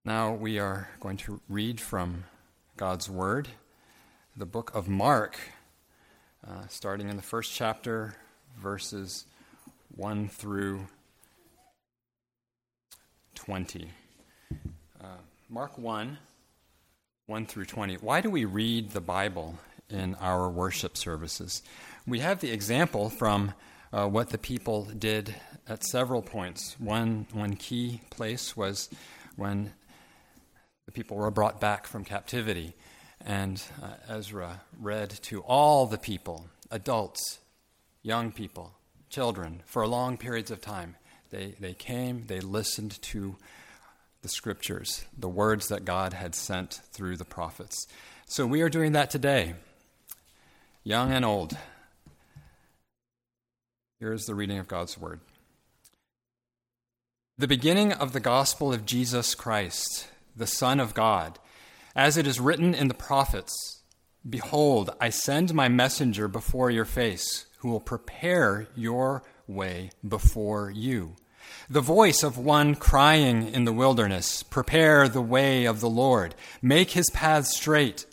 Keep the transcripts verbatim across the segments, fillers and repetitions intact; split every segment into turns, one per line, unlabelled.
Now we are going to read from God's Word, the book of Mark, uh, starting in the first chapter, verses one through twenty. Uh, Mark one, one through twenty. Why do we read the Bible in our worship services? We have the example from uh, what the people did at several points. One, one key place was when the people were brought back from captivity, and uh, Ezra read to all the people, adults, young people, children, for long periods of time. They, they came, they listened to the scriptures, the words that God had sent through the prophets. So we are doing that today, young and old. Here is the reading of God's Word. The beginning of the gospel of Jesus Christ, the Son of God, as it is written in the prophets, "Behold, I send my messenger before your face, who will prepare your way before you. The voice of one crying in the wilderness, prepare the way of the Lord, make his paths straight."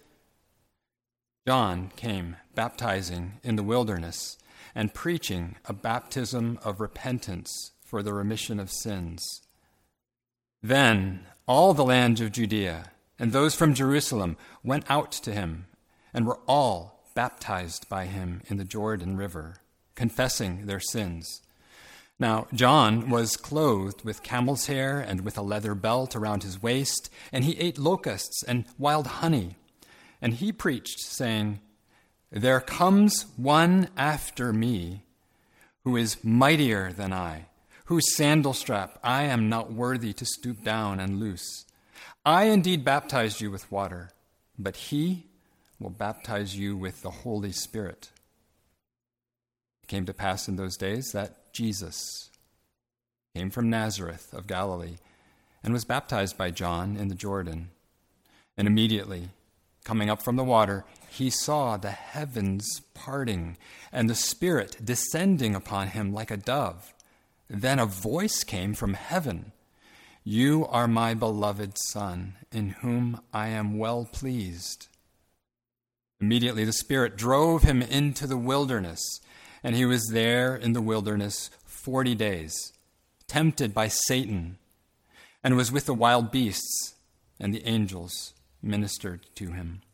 John came baptizing in the wilderness and preaching a baptism of repentance for the remission of sins. Then all the land of Judea and those from Jerusalem went out to him and were all baptized by him in the Jordan River, confessing their sins. Now John was clothed with camel's hair and with a leather belt around his waist, and he ate locusts and wild honey. And he preached, saying, "There comes one after me who is mightier than I, whose sandal strap I am not worthy to stoop down and loose. I indeed baptized you with water, but he will baptize you with the Holy Spirit." It came to pass in those days that Jesus came from Nazareth of Galilee and was baptized by John in the Jordan. And immediately, coming up from the water, he saw the heavens parting and the Spirit descending upon him like a dove. Then a voice came from heaven, "You are my beloved Son, in whom I am well pleased." Immediately the Spirit drove him into the wilderness, and he was there in the wilderness forty days, tempted by Satan, and was with the wild beasts, and the angels ministered to him.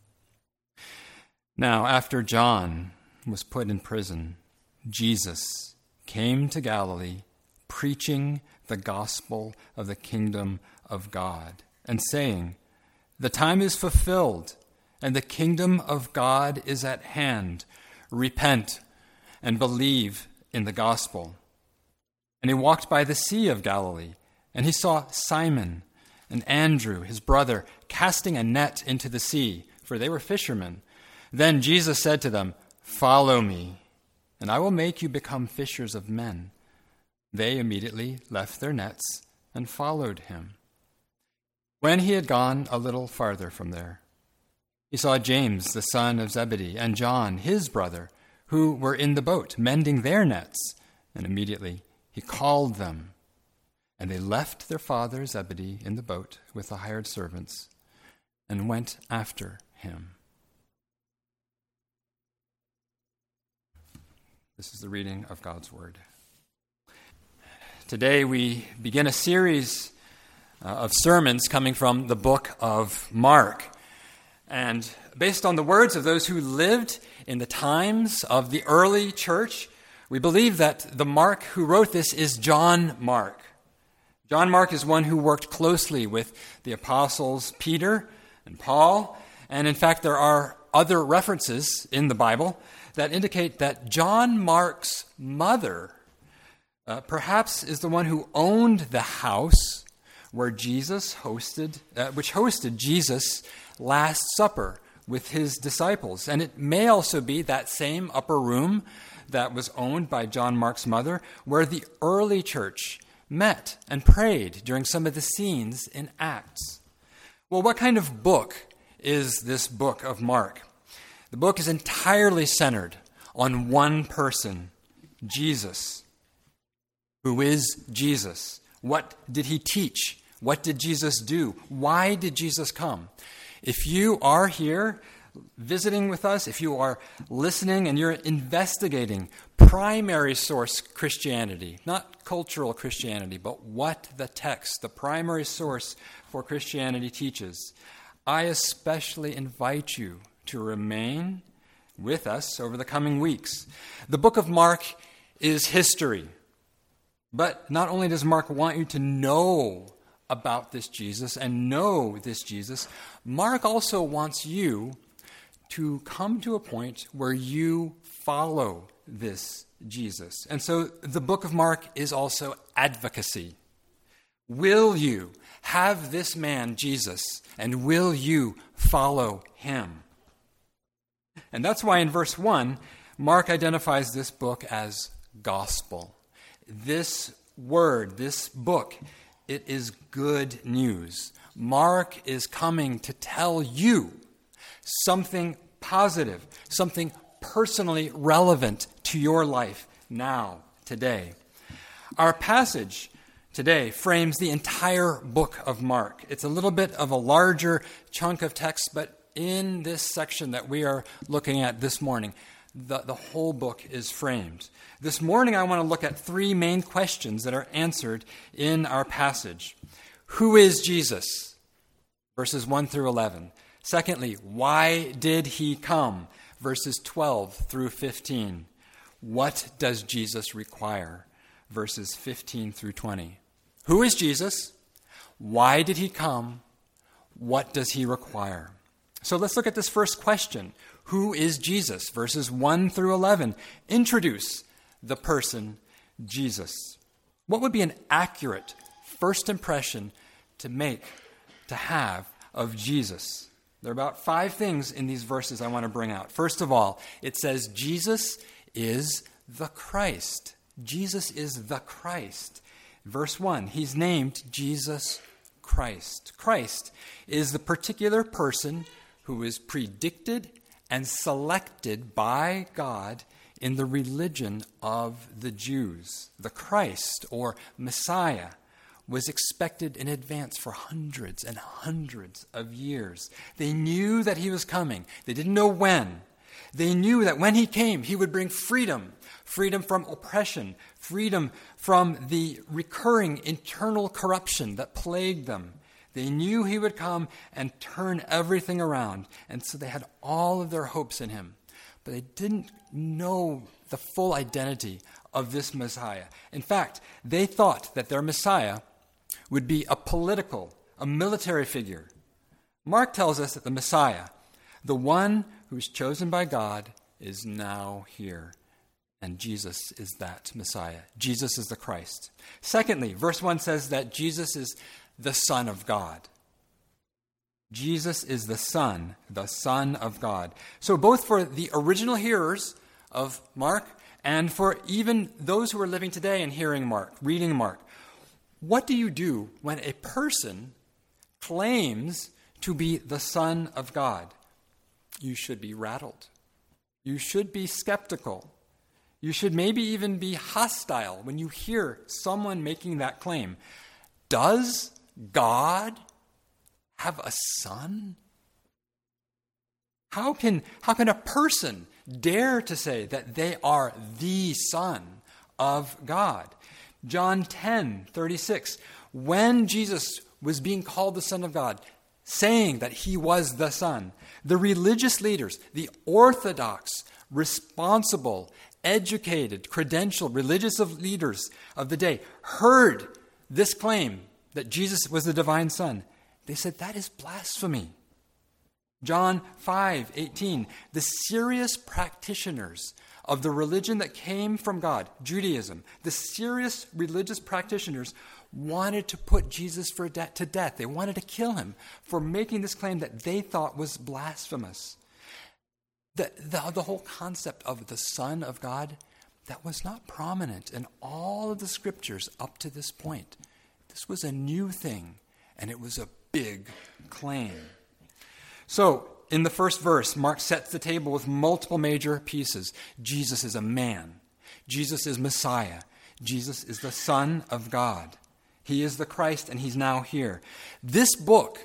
Now, after John was put in prison, Jesus came to Galilee, preaching the gospel of the kingdom of God, and saying, "The time is fulfilled, and the kingdom of God is at hand. Repent and believe in the gospel." And he walked by the Sea of Galilee, and he saw Simon and Andrew, his brother, casting a net into the sea, for they were fishermen. Then Jesus said to them, "Follow me, and I will make you become fishers of men." They immediately left their nets and followed him. When he had gone a little farther from there, he saw James, the son of Zebedee, and John, his brother, who were in the boat, mending their nets, and immediately he called them. And they left their father Zebedee in the boat with the hired servants and went after him. This is the reading of God's Word. Today we begin a series uh, of sermons coming from the book of Mark. And based on the words of those who lived in the times of the early church, we believe that the Mark who wrote this is John Mark. John Mark is one who worked closely with the apostles Peter and Paul. And in fact, there are other references in the Bible that indicate that John Mark's mother uh, perhaps is the one who owned the house where Jesus hosted, uh, which hosted Jesus' Last Supper with his disciples. And it may also be that same upper room that was owned by John Mark's mother, where the early church met and prayed during some of the scenes in Acts. Well, what kind of book is this book of Mark? The book is entirely centered on one person, Jesus. Who is Jesus? What did he teach? What did Jesus do? Why did Jesus come? If you are here visiting with us, if you are listening and you're investigating primary source Christianity, not cultural Christianity, but what the text, the primary source for Christianity teaches, I especially invite you to remain with us over the coming weeks. The book of Mark is history. But not only does Mark want you to know about this Jesus and know this Jesus, Mark also wants you to come to a point where you follow this Jesus. And so the book of Mark is also advocacy. Will you have this man, Jesus, and will you follow him? And that's why in verse one, Mark identifies this book as gospel. This word, this book, it is good news. Mark is coming to tell you something positive, something personally relevant to your life now, today. Our passage today frames the entire book of Mark. It's a little bit of a larger chunk of text, but in this section that we are looking at this morning, the, the whole book is framed. This morning I want to look at three main questions that are answered in our passage. Who is Jesus? Verses one through eleven. Secondly, why did he come? Verses twelve through fifteen. What does Jesus require? Verses fifteen through twenty. Who is Jesus? Why did he come? What does he require? So let's look at this first question. Who is Jesus? Verses one through eleven introduce the person Jesus. What would be an accurate first impression to make, to have of Jesus? There are about five things in these verses I want to bring out. First of all, it says Jesus is the Christ. Jesus is the Christ. Verse one, he's named Jesus Christ. Christ is the particular person who is predicted and selected by God in the religion of the Jews. The Christ, or Messiah, was expected in advance for hundreds and hundreds of years. They knew that he was coming. They didn't know when. They knew that when he came, he would bring freedom, freedom from oppression, freedom from the recurring internal corruption that plagued them. They knew he would come and turn everything around, and so they had all of their hopes in him. But they didn't know the full identity of this Messiah. In fact, they thought that their Messiah would be a political, a military figure. Mark tells us that the Messiah, the one who is chosen by God, is now here. And Jesus is that Messiah. Jesus is the Christ. Secondly, verse one says that Jesus is the Son of God. Jesus is the Son, the Son of God. So both for the original hearers of Mark and for even those who are living today and hearing Mark, reading Mark, what do you do when a person claims to be the Son of God? You should be rattled. You should be skeptical. You should maybe even be hostile when you hear someone making that claim. Does God have a son? How can, how can a person dare to say that they are the Son of God? John ten thirty-six, when Jesus was being called the Son of God, saying that he was the Son, the religious leaders, the orthodox, responsible, educated, credentialed religious leaders of the day heard this claim that Jesus was the divine Son. They said, that is blasphemy. John five eighteen, the serious practitioners of the religion that came from God, Judaism, the serious religious practitioners wanted to put Jesus for de- to death. They wanted to kill him for making this claim that they thought was blasphemous. The, the, the whole concept of the Son of God, that was not prominent in all of the scriptures up to this point. This was a new thing, and it was a big claim. So, in the first verse, Mark sets the table with multiple major pieces. Jesus is a man. Jesus is Messiah. Jesus is the Son of God. He is the Christ, and he's now here. This book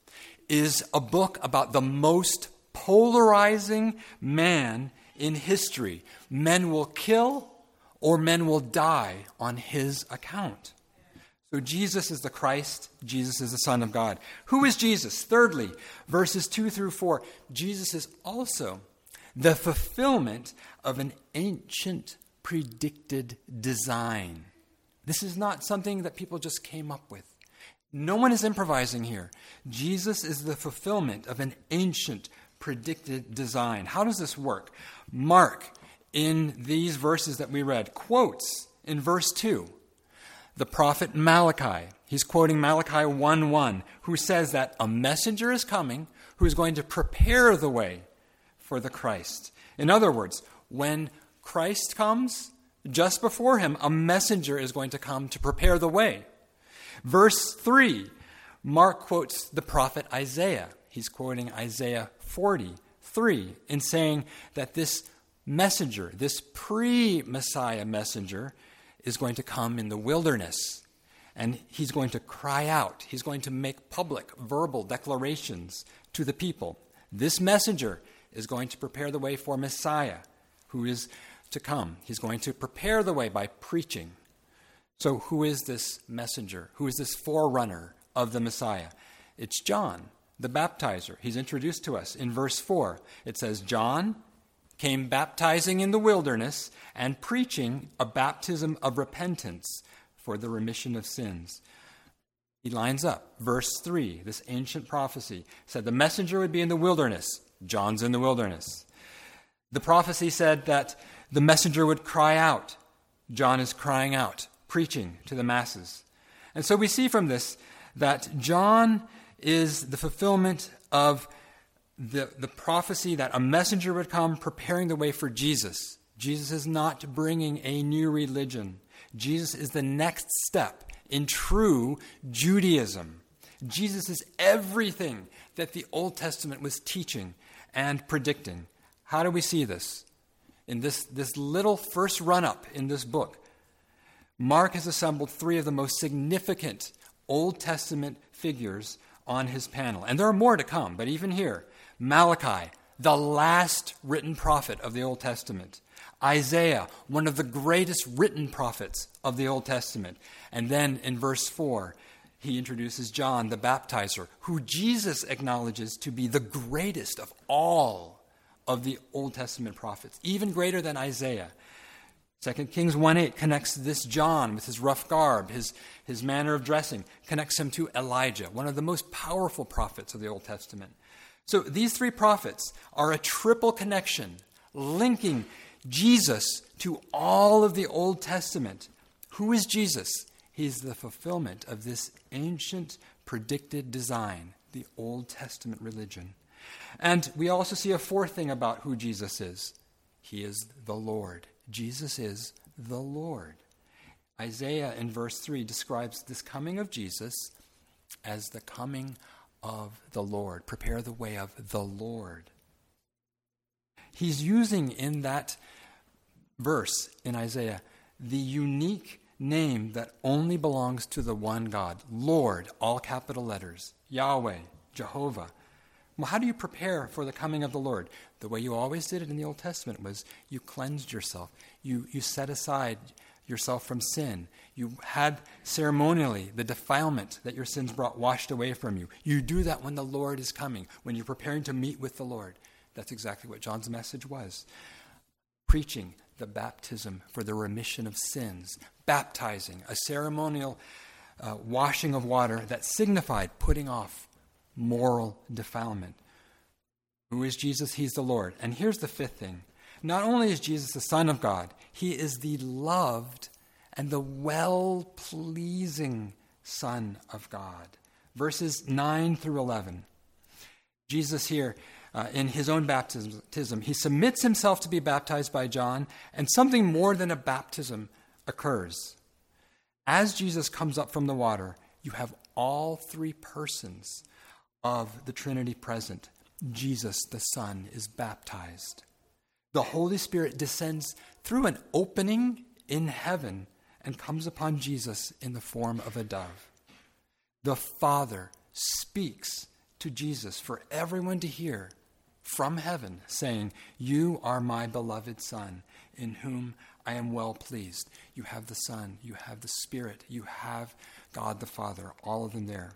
is a book about the most polarizing man in history. Men will kill or men will die on his account. So Jesus is the Christ. Jesus is the Son of God. Who is Jesus? Thirdly, verses two through four. Jesus is also the fulfillment of an ancient predicted design. This is not something that people just came up with. No one is improvising here. Jesus is the fulfillment of an ancient predicted design. How does this work? Mark, in these verses that we read, quotes in verse two the prophet Malachi. He's quoting Malachi one one, who says that a messenger is coming who is going to prepare the way for the Christ. In other words, when Christ comes, just before him, a messenger is going to come to prepare the way. Verse three, Mark quotes the prophet Isaiah. He's quoting Isaiah forty-three in saying that this messenger, this pre-Messiah messenger, is going to come in the wilderness, and he's going to cry out. He's going to make public verbal declarations to the people. This messenger is going to prepare the way for Messiah, who is to come. He's going to prepare the way by preaching. So who is this messenger? Who is this forerunner of the Messiah? It's John, the baptizer. He's introduced to us in verse four. It says, John came baptizing in the wilderness and preaching a baptism of repentance for the remission of sins. He lines up. Verse three, this ancient prophecy said the messenger would be in the wilderness. John's in the wilderness. The prophecy said that the messenger would cry out. John is crying out, preaching to the masses. And so we see from this that John is the fulfillment of The, the prophecy that a messenger would come preparing the way for Jesus. Jesus is not bringing a new religion. Jesus is the next step in true Judaism. Jesus is everything that the Old Testament was teaching and predicting. How do we see this? In this, this little first run-up in this book, Mark has assembled three of the most significant Old Testament figures on his panel. And there are more to come, but even here, Malachi, the last written prophet of the Old Testament. Isaiah, one of the greatest written prophets of the Old Testament. And then in verse four, he introduces John the baptizer, who Jesus acknowledges to be the greatest of all of the Old Testament prophets, even greater than Isaiah. Second Kings one eight connects this John with his rough garb, his, his manner of dressing, connects him to Elijah, one of the most powerful prophets of the Old Testament. So these three prophets are a triple connection, linking Jesus to all of the Old Testament. Who is Jesus? He's the fulfillment of this ancient predicted design, the Old Testament religion. And we also see a fourth thing about who Jesus is. He is the Lord. Jesus is the Lord. Isaiah in verse three describes this coming of Jesus as the coming of the Lord. Prepare the way of the Lord. He's using in that verse in Isaiah the unique name that only belongs to the one God. Lord, all capital letters. Yahweh, Jehovah. Well, how do you prepare for the coming of the Lord? The way you always did it in the Old Testament was you cleansed yourself. You, you set aside yourself from sin. You had ceremonially the defilement that your sins brought washed away from you. You do that when the Lord is coming, when you're preparing to meet with the Lord. That's exactly what John's message was. Preaching the baptism for the remission of sins. Baptizing, a ceremonial uh, washing of water that signified putting off moral defilement. Who is Jesus? He's the Lord. And here's the fifth thing. Not only is Jesus the Son of God, he is the loved and the well-pleasing Son of God. Verses nine through eleven. Jesus here, uh, in his own baptism, he submits himself to be baptized by John, and something more than a baptism occurs. As Jesus comes up from the water, you have all three persons of the Trinity present. Jesus, the Son, is baptized. The Holy Spirit descends through an opening in heaven and comes upon Jesus in the form of a dove. The Father speaks to Jesus for everyone to hear from heaven, saying, "You are my beloved Son, in whom I am well pleased." You have the Son, you have the Spirit, you have God the Father, all of them there.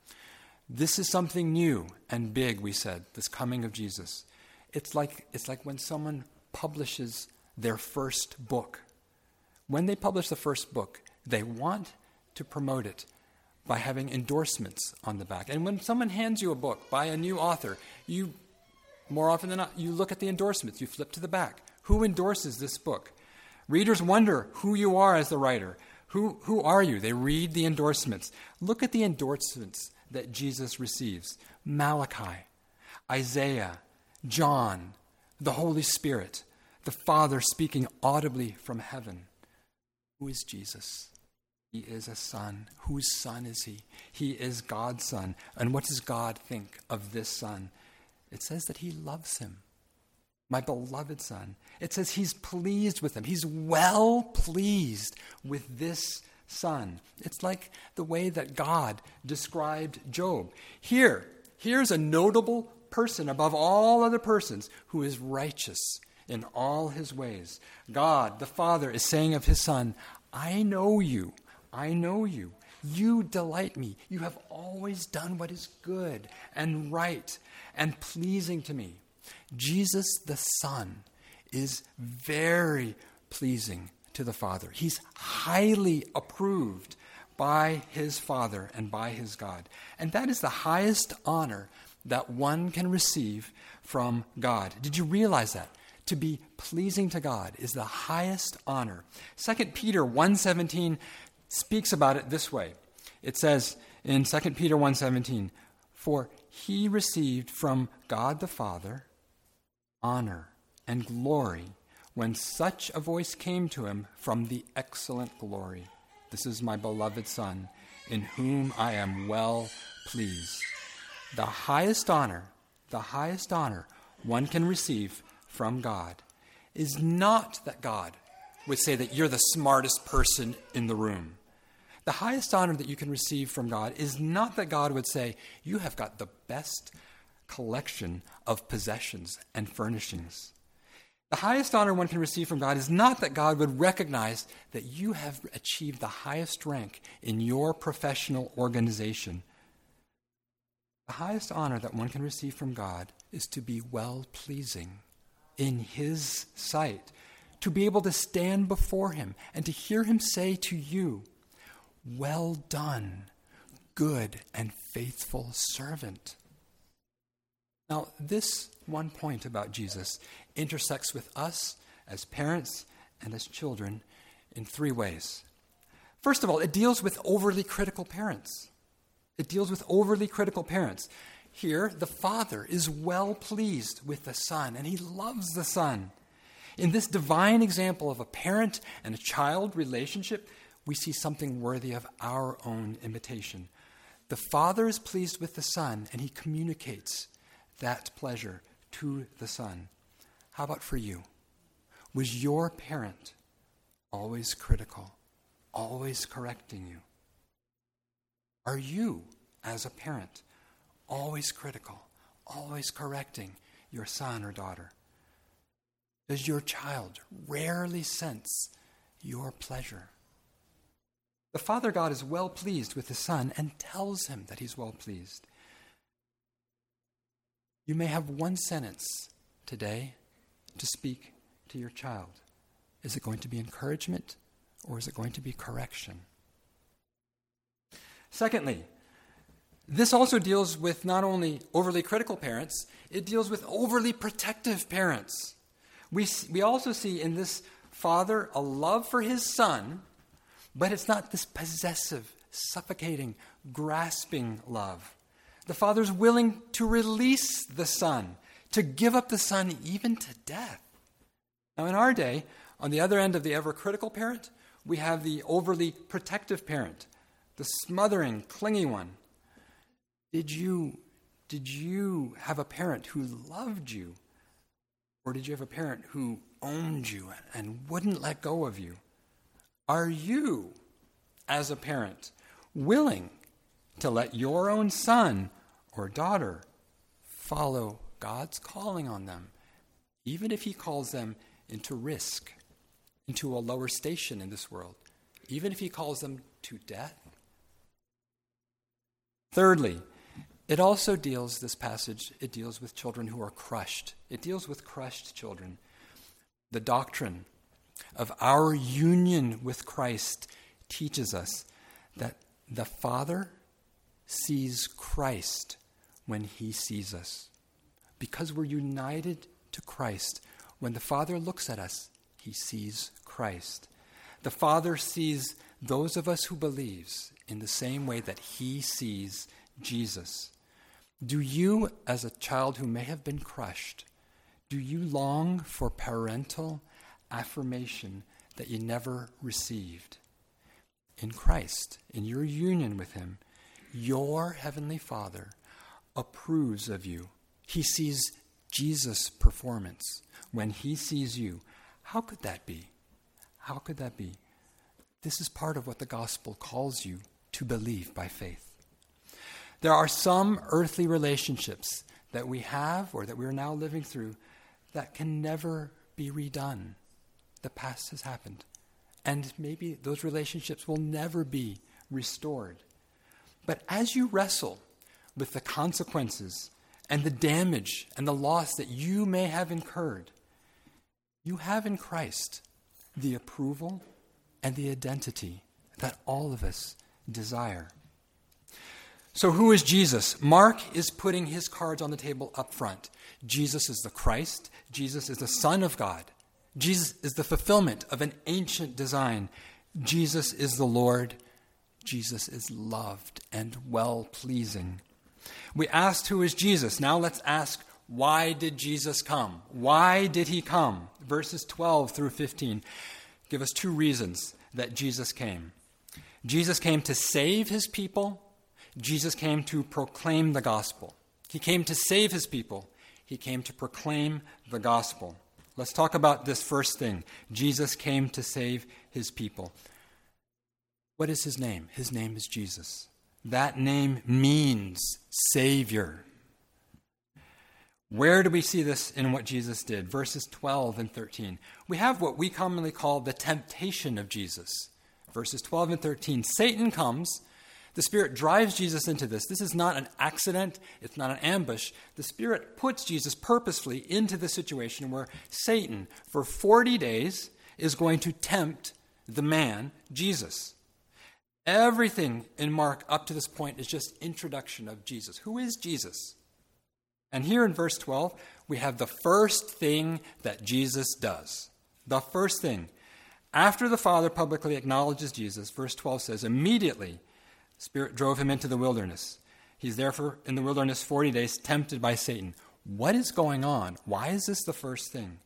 This is something new and big, we said, this coming of Jesus. It's like, it's like when someone publishes their first book. When they publish the first book, they want to promote it by having endorsements on the back. And when someone hands you a book by a new author, you, more often than not, you look at the endorsements. You flip to the back. Who endorses this book? Readers wonder who you are as the writer. Who, who are you? They read the endorsements. Look at the endorsements that Jesus receives. Malachi, Isaiah, John, the Holy Spirit, the Father speaking audibly from heaven. Who is Jesus? He is a son. Whose son is he? He is God's son. And what does God think of this son? It says that he loves him. My beloved son. It says he's pleased with him. He's well pleased with this son. It's like the way that God described Job. Here, here's a notable person above all other persons who is righteous in all his ways. God, the Father, is saying of his Son, I know you. I know you. You delight me. You have always done what is good and right and pleasing to me. Jesus, the Son, is very pleasing to the Father. He's highly approved by his Father and by his God. And that is the highest honor that one can receive from God. Did you realize that? To be pleasing to God is the highest honor. Second Peter one seventeen speaks about it this way. It says in Second Peter one seventeen, "For he received from God the Father honor and glory when such a voice came to him from the excellent glory. This is my beloved Son, in whom I am well pleased." The highest honor, the highest honor one can receive from God is not that God would say that you're the smartest person in the room. The highest honor that you can receive from God is not that God would say, you have got the best collection of possessions and furnishings. The highest honor one can receive from God is not that God would recognize that you have achieved the highest rank in your professional organization. The highest honor that one can receive from God is to be well-pleasing in his sight, to be able to stand before him and to hear him say to you, "Well done, good and faithful servant." Now, this one point about Jesus intersects with us as parents and as children in three ways. First of all, it deals with overly critical parents. It deals with overly critical parents. Here, the Father is well pleased with the Son, and he loves the Son. In this divine example of a parent and a child relationship, we see something worthy of our own imitation. The Father is pleased with the Son, and he communicates that pleasure to the Son. How about for you? Was your parent always critical, always correcting you? Are you, as a parent, always critical, always correcting your son or daughter? Does your child rarely sense your pleasure? The Father God is well pleased with the Son and tells him that he's well pleased. You may have one sentence today to speak to your child. Is it going to be encouragement or is it going to be correction? Secondly, this also deals with not only overly critical parents, it deals with overly protective parents. We, we also see in this father a love for his son, but it's not this possessive, suffocating, grasping love. The father's willing to release the son, to give up the son even to death. Now in our day, on the other end of the ever-critical parent, we have the overly protective parent, the smothering, clingy one. Did you, did you have a parent who loved you? Or did you have a parent who owned you and wouldn't let go of you? Are you, as a parent, willing to let your own son or daughter follow God's calling on them, even if he calls them into risk, into a lower station in this world, even if he calls them to death? Thirdly, it also deals, this passage, it deals with children who are crushed. It deals with crushed children. The doctrine of our union with Christ teaches us that the Father sees Christ when he sees us. Because we're united to Christ, when the Father looks at us, he sees Christ. The Father sees those of us who believes in the same way that he sees Jesus. Do you, as a child who may have been crushed, do you long for parental affirmation that you never received? In Christ, in your union with him, your heavenly Father approves of you. He sees Jesus' performance when he sees you. How could that be? How could that be? This is part of what the gospel calls you to believe by faith. There are some earthly relationships that we have or that we are now living through that can never be redone. The past has happened. And maybe those relationships will never be restored. But as you wrestle with the consequences and the damage and the loss that you may have incurred, you have in Christ the approval and the identity that all of us desire. So who is Jesus? Mark is putting his cards on the table up front. Jesus is the Christ. Jesus is the Son of God. Jesus is the fulfillment of an ancient design. Jesus is the Lord. Jesus is loved and well-pleasing. We asked who is Jesus. Now let's ask, why did Jesus come? Why did he come? Verses twelve through fifteen give us two reasons that Jesus came. Jesus came to save his people. Jesus came to proclaim the gospel. He came to save his people. He came to proclaim the gospel. Let's talk about this first thing. Jesus came to save his people. What is his name? His name is Jesus. That name means Savior. Where do we see this in what Jesus did? Verses twelve and thirteen. We have what we commonly call the temptation of Jesus. Verses twelve and thirteen. Satan comes. The Spirit drives Jesus into this. This is not an accident. It's not an ambush. The Spirit puts Jesus purposefully into the situation where Satan, for forty days, is going to tempt the man, Jesus. Everything in Mark up to this point is just introduction of Jesus. Who is Jesus? And here in verse twelve, we have the first thing that Jesus does. The first thing. After the Father publicly acknowledges Jesus, verse twelve says, immediately, Spirit drove him into the wilderness. He's therefore in the wilderness forty days, tempted by Satan. What is going on? Why is this the first thing?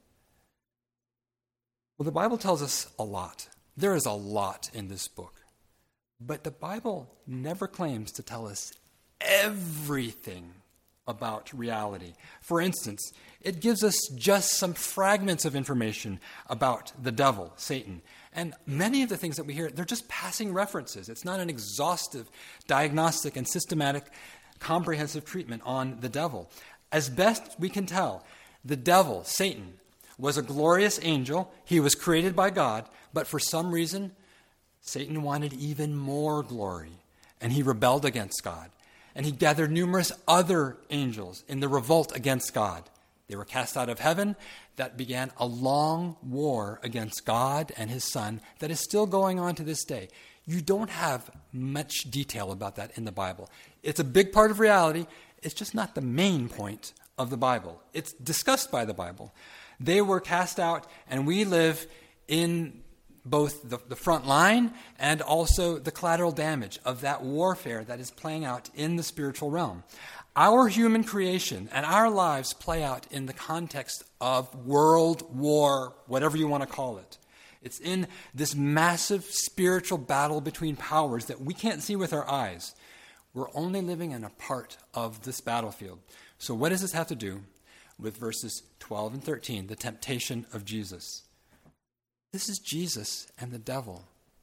Well, the Bible tells us a lot. There is a lot in this book. But the Bible never claims to tell us everything about reality. For instance, it gives us just some fragments of information about the devil, Satan. And many of the things that we hear, they're just passing references. It's not an exhaustive, diagnostic, and systematic, comprehensive treatment on the devil. As best we can tell, the devil, Satan, was a glorious angel. He was created by God, but for some reason, Satan wanted even more glory, and he rebelled against God. And he gathered numerous other angels in the revolt against God. They were cast out of heaven. That began a long war against God and his Son that is still going on to this day. You don't have much detail about that in the Bible. It's a big part of reality. It's just not the main point of the Bible. It's discussed by the Bible. They were cast out, and we live in both the, the front line and also the collateral damage of that warfare that is playing out in the spiritual realm. Our human creation and our lives play out in the context of world war, whatever you want to call it. It's in this massive spiritual battle between powers that we can't see with our eyes. We're only living in a part of this battlefield. So what does this have to do with verses twelve and thirteen, the temptation of Jesus? This is Jesus and the devil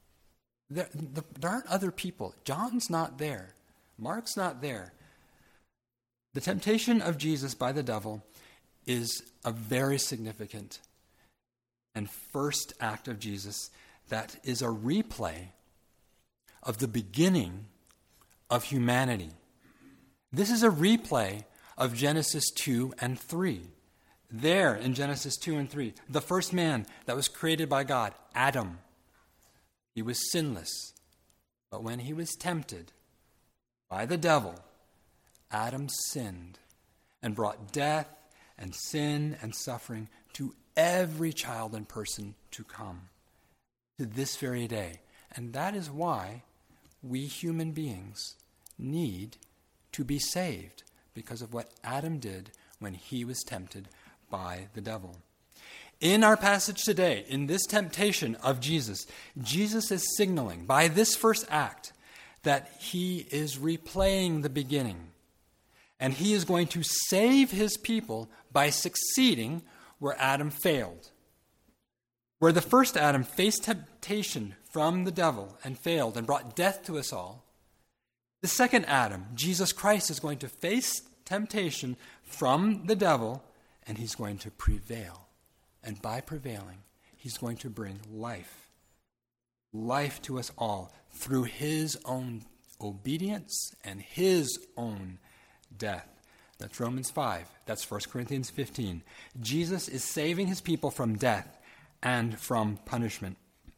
There, the, there aren't other people. John's not there. Mark's not there. The temptation of Jesus by the devil is a very significant and first act of Jesus that is a replay of the beginning of humanity. This is a replay of Genesis two and three. There in Genesis two and three, the first man that was created by God, Adam, he was sinless. But when he was tempted by the devil, Adam sinned and brought death and sin and suffering to every child and person to come, to this very day. And that is why we human beings need to be saved, because of what Adam did when he was tempted by the devil. In our passage today, in this temptation of Jesus, Jesus is signaling by this first act that he is replaying the beginning. And he is going to save his people by succeeding where Adam failed. Where the first Adam faced temptation from the devil and failed and brought death to us all, the second Adam, Jesus Christ, is going to face temptation from the devil, and he's going to prevail. And by prevailing, he's going to bring life. Life to us all through his own obedience and his own death. That's Romans five. That's First Corinthians fifteen. Jesus is saving his people from death and from punishment.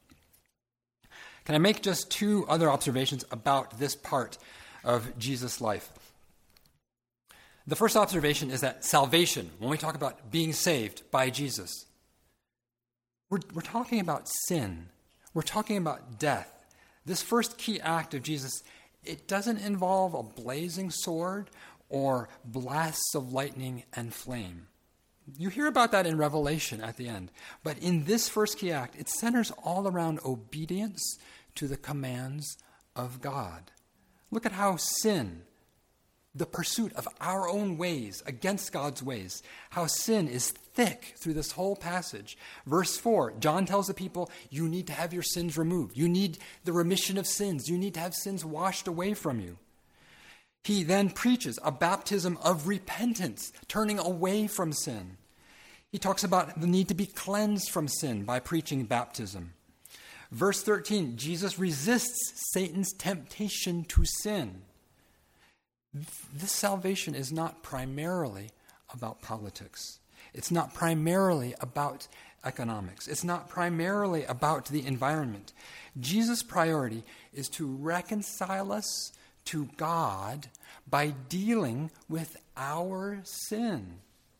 Can I make just two other observations about this part of Jesus' life? The first observation is that salvation, when we talk about being saved by Jesus, we're, we're talking about sin. We're talking about death. This first key act of Jesus, it doesn't involve a blazing sword or blasts of lightning and flame. You hear about that in Revelation at the end. But in this first key act, it centers all around obedience to the commands of God. Look at how sin, the pursuit of our own ways against God's ways, how sin is thick through this whole passage. Verse four, John tells the people, you need to have your sins removed. You need the remission of sins. You need to have sins washed away from you. He then preaches a baptism of repentance, turning away from sin. He talks about the need to be cleansed from sin by preaching baptism. Verse thirteen, Jesus resists Satan's temptation to sin. This salvation is not primarily about politics. It's not primarily about economics. It's not primarily about the environment. Jesus' priority is to reconcile us to God by dealing with our sin.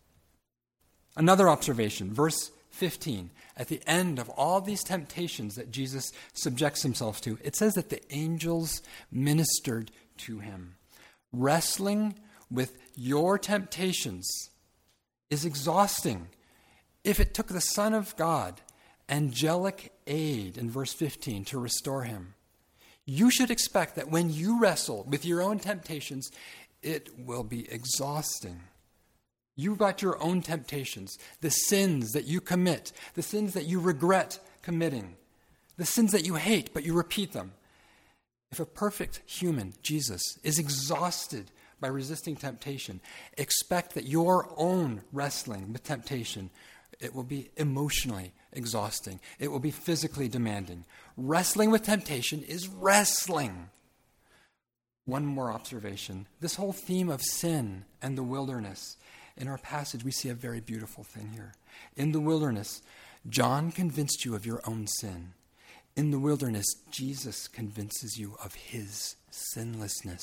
Another observation, verse fifteen. At the end of all these temptations that Jesus subjects himself to, it says that the angels ministered to him. Wrestling with your temptations is exhausting. If it took the Son of God, angelic aid in verse fifteen, to restore him, you should expect that when you wrestle with your own temptations, it will be exhausting. You've got your own temptations, the sins that you commit, the sins that you regret committing, the sins that you hate, but you repeat them. If a perfect human, Jesus, is exhausted by resisting temptation, expect that your own wrestling with temptation, it will be emotionally exhausting. It will be physically demanding. Wrestling with temptation is wrestling. One more observation. This whole theme of sin and the wilderness. In our passage, we see a very beautiful thing here. In the wilderness, John convinced you of your own sin. In the wilderness, Jesus convinces you of his sinlessness.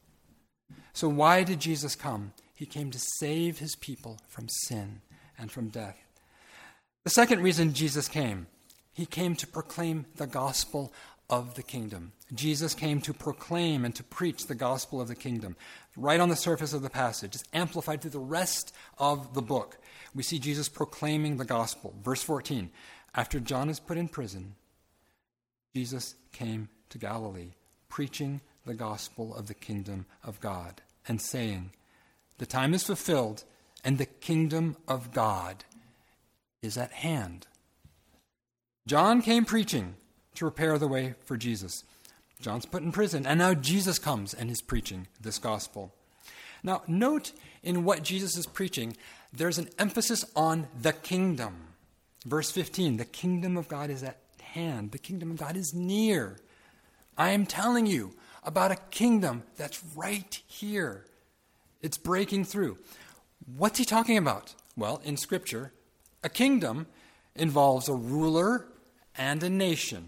So why did Jesus come? He came to save his people from sin and from death. The second reason Jesus came, he came to proclaim the gospel of the kingdom. Jesus came to proclaim and to preach the gospel of the kingdom. Right on the surface of the passage, it's amplified through the rest of the book. We see Jesus proclaiming the gospel. Verse fourteen, after John is put in prison, Jesus came to Galilee, preaching the gospel of the kingdom of God, and saying, the time is fulfilled, and the kingdom of God is at hand. John came preaching, to prepare the way for Jesus. John's put in prison, and now Jesus comes and is preaching this gospel. Now, note in what Jesus is preaching, there's an emphasis on the kingdom. Verse fifteen, the kingdom of God is at hand. The kingdom of God is near. I am telling you about a kingdom that's right here. It's breaking through. What's he talking about? Well, in Scripture, a kingdom involves a ruler and a nation,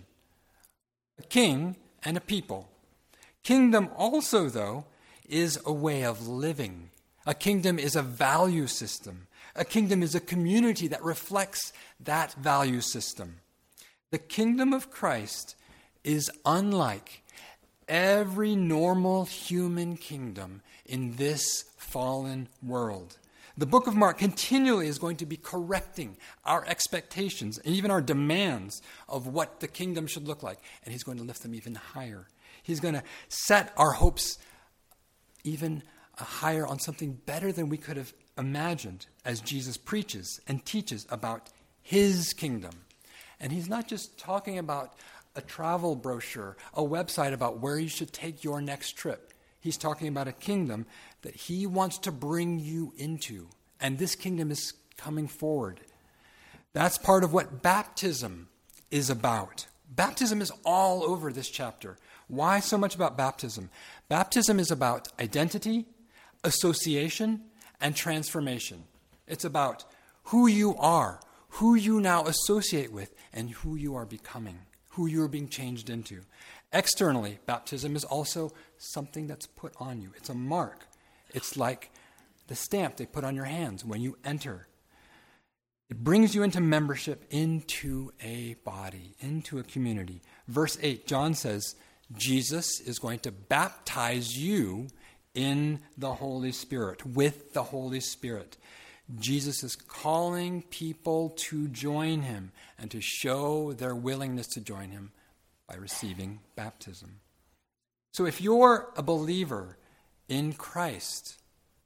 a king and a people. Kingdom also, though, is a way of living. A kingdom is a value system. A kingdom is a community that reflects that value system. The kingdom of Christ is unlike every normal human kingdom in this fallen world. The book of Mark continually is going to be correcting our expectations and even our demands of what the kingdom should look like. And he's going to lift them even higher. He's going to set our hopes even higher on something better than we could have imagined as Jesus preaches and teaches about his kingdom. And he's not just talking about a travel brochure, a website about where you should take your next trip. He's talking about a kingdom that he wants to bring you into. And this kingdom is coming forward. That's part of what baptism is about. Baptism is all over this chapter. Why so much about baptism? Baptism is about identity, association, and transformation. It's about who you are, who you now associate with, and who you are becoming, who you are being changed into. Externally, baptism is also something that's put on you. It's a mark. It's like the stamp they put on your hands when you enter. It brings you into membership, into a body, into a community. Verse eight, John says, Jesus is going to baptize you in the Holy Spirit, with the Holy Spirit. Jesus is calling people to join him and to show their willingness to join him by receiving baptism. So if you're a believer in Christ,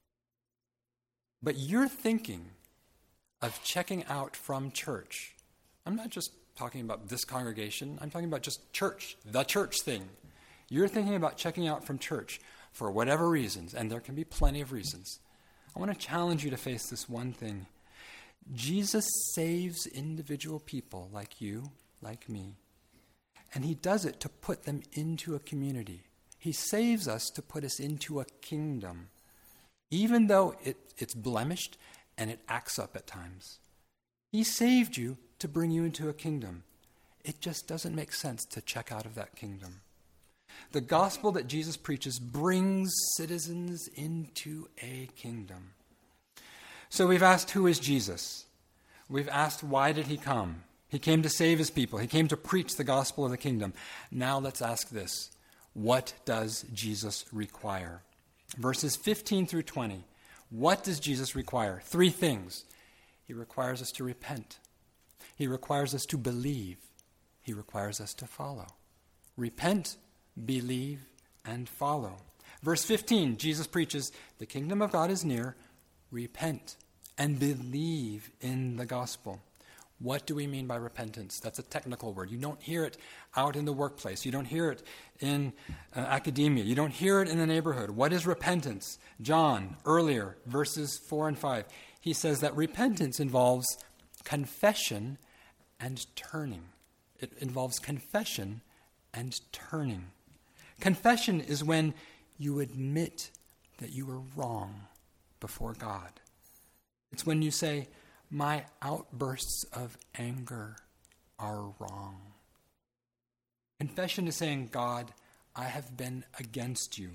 but you're thinking of checking out from church, I'm not just talking about this congregation, I'm talking about just church, the church thing. You're thinking about checking out from church for whatever reasons, and there can be plenty of reasons. I want to challenge you to face this one thing. Jesus saves individual people like you, like me, and he does it to put them into a community. He saves us to put us into a kingdom, even though it, it's blemished and it acts up at times. He saved you to bring you into a kingdom. It just doesn't make sense to check out of that kingdom. The gospel that Jesus preaches brings citizens into a kingdom. So we've asked, who is Jesus? We've asked, why did he come? He came to save his people. He came to preach the gospel of the kingdom. Now let's ask this. What does Jesus require? Verses fifteen through twenty. What does Jesus require? Three things. He requires us to repent. He requires us to believe. He requires us to follow. Repent, believe, and follow. Verse fifteen, Jesus preaches, the kingdom of God is near. Repent and believe in the gospel. What do we mean by repentance? That's a technical word. You don't hear it out in the workplace. You don't hear it in uh, academia. You don't hear it in the neighborhood. What is repentance? John, earlier, verses four and five, he says that repentance involves confession and turning. It involves confession and turning. Confession is when you admit that you were wrong before God. It's when you say, my outbursts of anger are wrong. Confession is saying, God, I have been against you.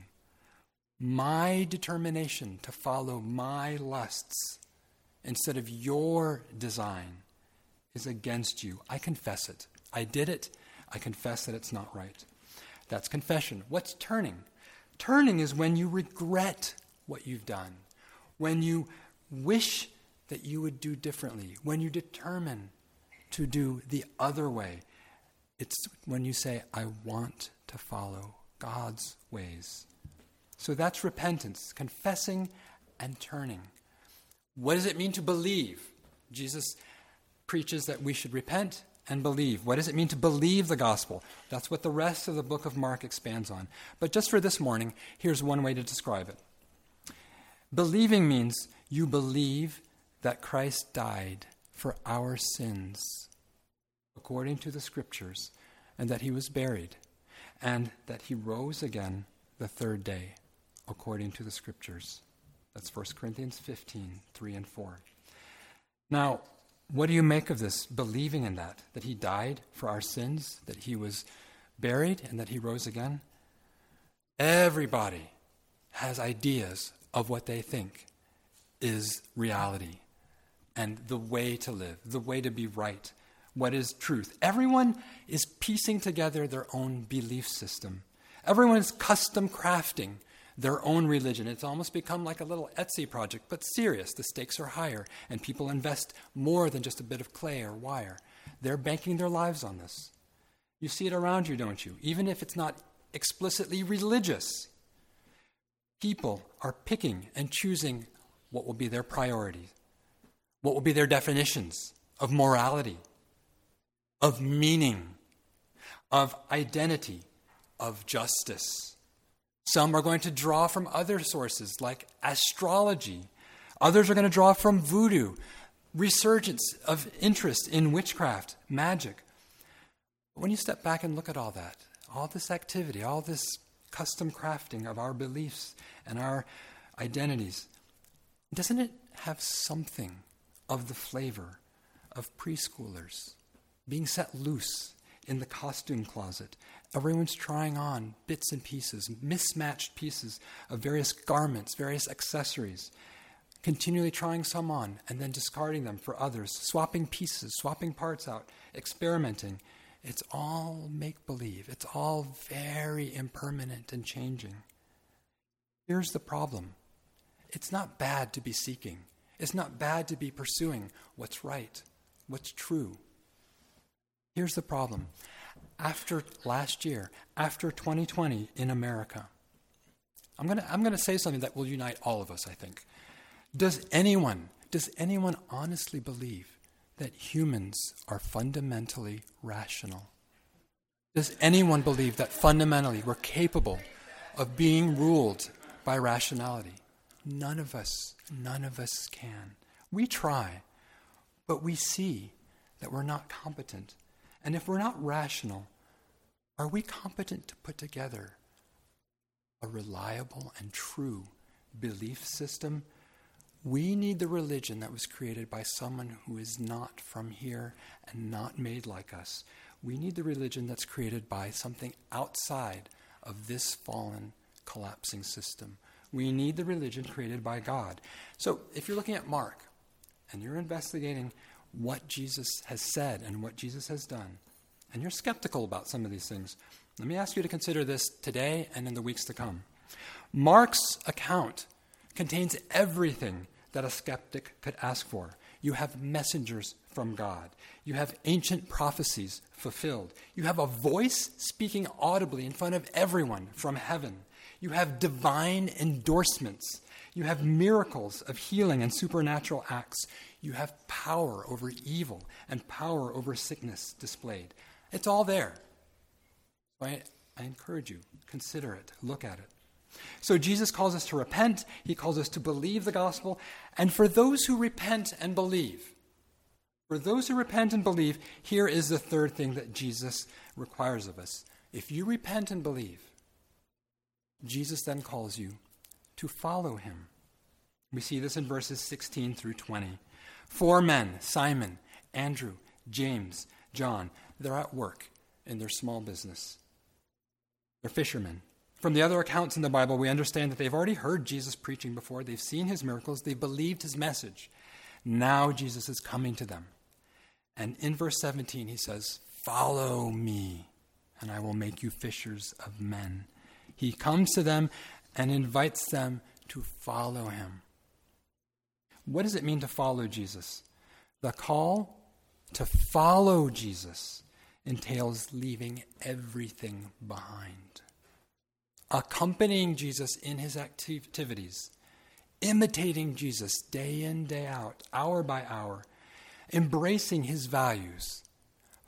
My determination to follow my lusts instead of your design is against you. I confess it. I did it. I confess that it's not right. That's confession. What's turning? Turning is when you regret what you've done, when you wish that you would do differently, when you determine to do the other way. It's when you say, I want to follow God's ways. So that's repentance, confessing and turning. What does it mean to believe? Jesus preaches that we should repent, and believe. What does it mean to believe the gospel? That's what the rest of the book of Mark expands on. But just for this morning, here's one way to describe it. Believing means you believe that Christ died for our sins, according to the scriptures, and that he was buried, and that he rose again the third day, according to the scriptures. That's First Corinthians fifteen, three and four. Now, what do you make of this, believing in that, that he died for our sins, that he was buried, and that he rose again? Everybody has ideas of what they think is reality and the way to live, the way to be right, what is truth. Everyone is piecing together their own belief system. Everyone is custom crafting their own religion. It's almost become like a little Etsy project, but serious. The stakes are higher, and people invest more than just a bit of clay or wire. They're banking their lives on this. You see it around you, don't you? Even if it's not explicitly religious, people are picking and choosing what will be their priorities, what will be their definitions of morality, of meaning, of identity, of justice. Some are going to draw from other sources like astrology. Others are going to draw from voodoo, resurgence of interest in witchcraft, magic. But when you step back and look at all that, all this activity, all this custom crafting of our beliefs and our identities, doesn't it have something of the flavor of preschoolers being set loose in the costume closet? Everyone's trying on bits and pieces, mismatched pieces of various garments, various accessories, continually trying some on and then discarding them for others, swapping pieces, swapping parts out, experimenting. It's all make-believe. It's all very impermanent and changing. Here's the problem. It's not bad to be seeking. It's not bad to be pursuing what's right, what's true. Here's the problem. After last year, after twenty twenty in America, I'm going to I'm going to say something that will unite all of us, I think. Does anyone, does anyone honestly believe that humans are fundamentally rational? Does anyone believe that fundamentally we're capable of being ruled by rationality? None of us, none of us can. We try, but we see that we're not competent. And if we're not rational, are we competent to put together a reliable and true belief system? We need the religion that was created by someone who is not from here and not made like us. We need the religion that's created by something outside of this fallen, collapsing system. We need the religion created by God. So if you're looking at Mark and you're investigating what Jesus has said and what Jesus has done, and you're skeptical about some of these things, let me ask you to consider this today and in the weeks to come. Mark's account contains everything that a skeptic could ask for. You have messengers from God. You have ancient prophecies fulfilled. You have a voice speaking audibly in front of everyone from heaven. You have divine endorsements. You have miracles of healing and supernatural acts. You have power over evil and power over sickness displayed. It's all there. I, I encourage you, consider it, look at it. So Jesus calls us to repent. He calls us to believe the gospel. And for those who repent and believe, for those who repent and believe, here is the third thing that Jesus requires of us. If you repent and believe, Jesus then calls you to follow him. We see this in verses sixteen through twenty. Four men, Simon, Andrew, James, John, they're at work in their small business. They're fishermen. From the other accounts in the Bible, we understand that they've already heard Jesus preaching before. They've seen his miracles. They've believed his message. Now Jesus is coming to them. And in verse seventeen, he says, "Follow me, and I will make you fishers of men." He comes to them and invites them to follow him. What does it mean to follow Jesus? The call to follow Jesus entails leaving everything behind. Accompanying Jesus in his activities, imitating Jesus day in, day out, hour by hour, embracing his values,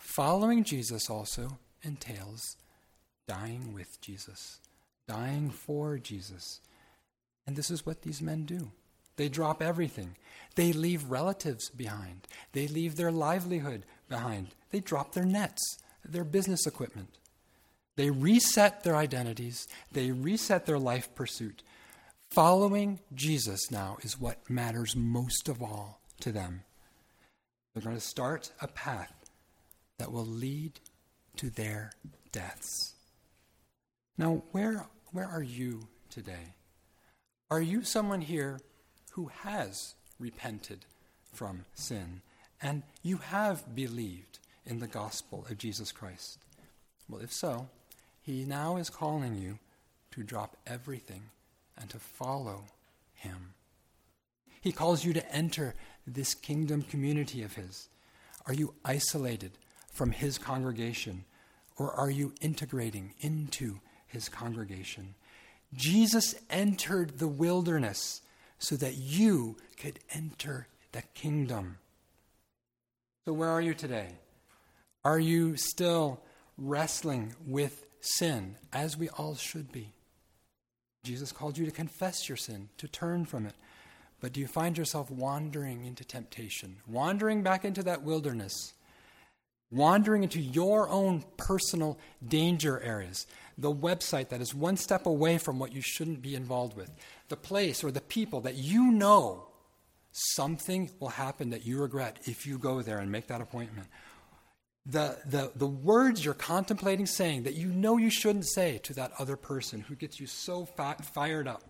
following Jesus also entails dying with Jesus, dying for Jesus. And this is what these men do. They drop everything. They leave relatives behind. They leave their livelihood behind. They drop their nets, their business equipment. They reset their identities. They reset their life pursuit. Following Jesus now is what matters most of all to them. They're going to start a path that will lead to their deaths. Now, where, where are you today? Are you someone here who has repented from sin and you have believed in the gospel of Jesus Christ? Well, if so, he now is calling you to drop everything and to follow him. He calls you to enter this kingdom community of his. Are you isolated from his congregation, or are you integrating into his congregation? Jesus entered the wilderness so that you could enter the kingdom. So where are you today? Are you still wrestling with sin, as we all should be? Jesus called you to confess your sin, to turn from it. But do you find yourself wandering into temptation, wandering back into that wilderness, wandering into your own personal danger areas, the website that is one step away from what you shouldn't be involved with, the place or the people that you know something will happen that you regret if you go there and make that appointment? The, the, the words you're contemplating saying that you know you shouldn't say to that other person who gets you so fi- fired up.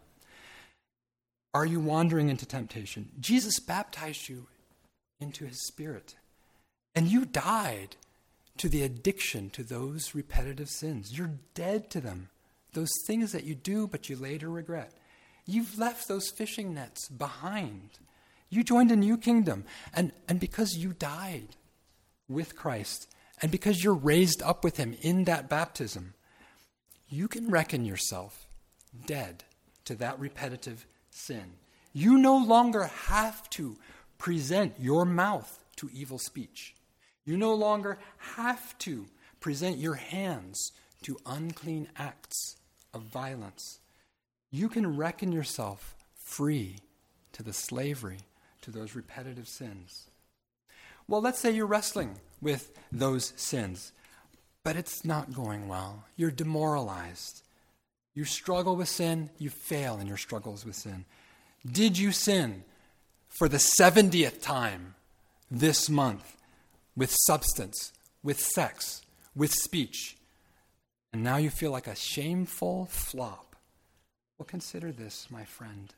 Are you wandering into temptation? Jesus baptized you into his Spirit, and you died to the addiction to those repetitive sins. You're dead to them, those things that you do but you later regret. You've left those fishing nets behind. You joined a new kingdom, and, and because you died with Christ, and because you're raised up with him in that baptism, you can reckon yourself dead to that repetitive sin. You no longer have to present your mouth to evil speech. You no longer have to present your hands to unclean acts of violence. You can reckon yourself free to the slavery to those repetitive sins. Well, let's say you're wrestling with those sins, but it's not going well. You're demoralized. You struggle with sin. You fail in your struggles with sin. Did you sin for the seventieth time this month with substance, with sex, with speech? And now you feel like a shameful flop. Well, consider this, my friend.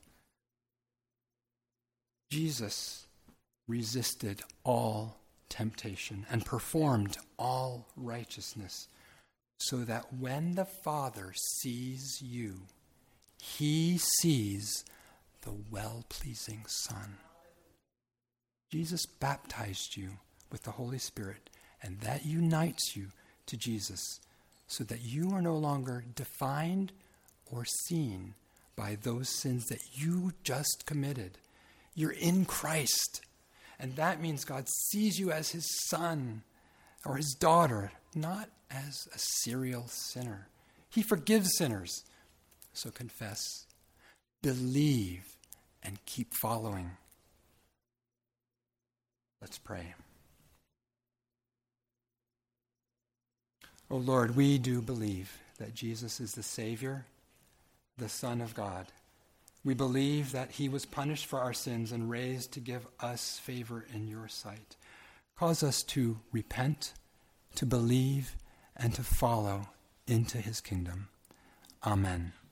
Jesus resisted all temptation and performed all righteousness, so that when the Father sees you, he sees the well-pleasing Son. Jesus baptized you with the Holy Spirit, and that unites you to Jesus, so that you are no longer defined or seen by those sins that you just committed. You're in Christ. And that means God sees you as his son or his daughter, not as a serial sinner. He forgives sinners. So confess, believe, and keep following. Let's pray. Oh Lord, we do believe that Jesus is the Savior, the Son of God. We believe that he was punished for our sins and raised to give us favor in your sight. Cause us to repent, to believe, and to follow into his kingdom. Amen.